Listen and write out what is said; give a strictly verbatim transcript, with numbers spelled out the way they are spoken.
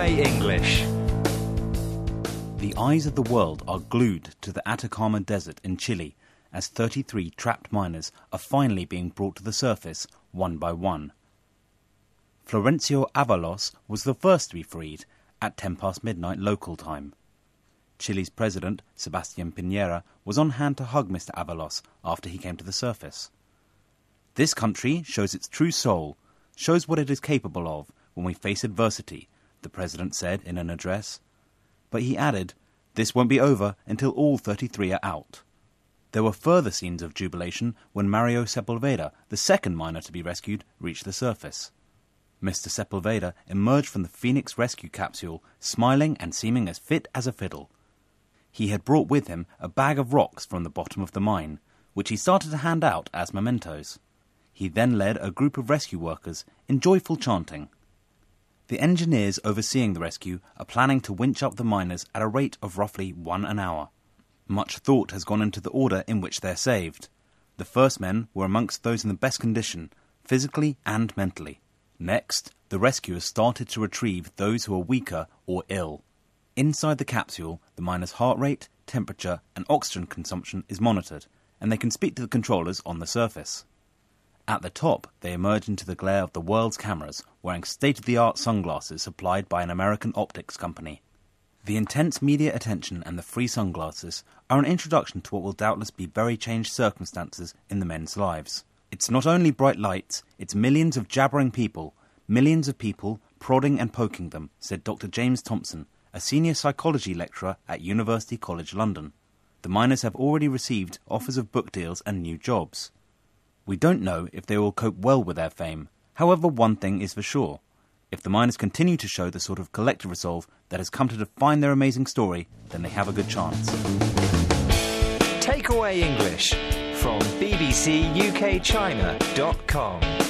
Takeaway English. The eyes of the world are glued to the Atacama Desert in Chile as thirty-three trapped miners are finally being brought to the surface one by one. Florencio Avalos was the first to be freed at ten past midnight local time. Chile's president, Sebastián Piñera, was on hand to hug Mister Avalos after he came to the surface. This country shows its true soul, shows what it is capable of when we face adversity, the president said in an address. But he added, this won't be over until all thirty-three are out. There were further scenes of jubilation when Mario Sepulveda, the second miner to be rescued, reached the surface. Mister Sepulveda emerged from the Phoenix rescue capsule, smiling and seeming as fit as a fiddle. He had brought with him a bag of rocks from the bottom of the mine, which he started to hand out as mementos. He then led a group of rescue workers in joyful chanting. The engineers overseeing the rescue are planning to winch up the miners at a rate of roughly one an hour. Much thought has gone into the order in which they're saved. The first men were amongst those in the best condition, physically and mentally. Next, the rescuers started to retrieve those who are weaker or ill. Inside the capsule, the miners' heart rate, temperature and oxygen consumption is monitored, and they can speak to the controllers on the surface. At the top, they emerge into the glare of the world's cameras, wearing state-of-the-art sunglasses supplied by an American optics company. The intense media attention and the free sunglasses are an introduction to what will doubtless be very changed circumstances in the men's lives. It's not only bright lights, it's millions of jabbering people, millions of people prodding and poking them, said Doctor James Thompson, a senior psychology lecturer at University College London. The miners have already received offers of book deals and new jobs. We don't know if they will cope well with their fame. However, one thing is for sure. If the miners continue to show the sort of collective resolve that has come to define their amazing story, then they have a good chance. Takeaway English from b b c u k china dot com.